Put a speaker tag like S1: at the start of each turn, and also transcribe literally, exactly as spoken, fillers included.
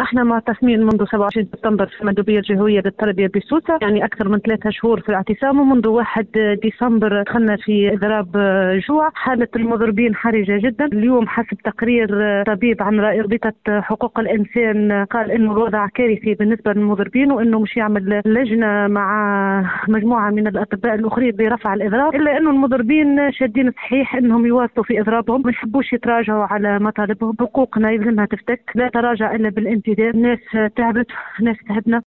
S1: احنا معتصمين منذ سبعة وعشرين سبتمبر في المندوبية الجهوية للتربية بسوسة، يعني أكثر من ثلاثة شهور في الاعتصام، ومنذ واحد ديسمبر دخلنا في إضراب جوع. حالة المضربين حرجة جدا. اليوم حسب تقرير طبيب عن رابطة حقوق الإنسان قال إنه الوضع كارثي بالنسبة للمضربين، وإنه مش يعمل لجنة مع مجموعة من الأطباء الآخرين برفع الإضراب، إلا إنه المضربين شادين صحيح إنهم يواصلوا في إضرابهم، ما يحبوش يتراجعوا على مطالبهم. حقوقنا يلزمها تفتك، لا تراجع إلا بالامتداد. ناس تعبت، ناس تعبنا.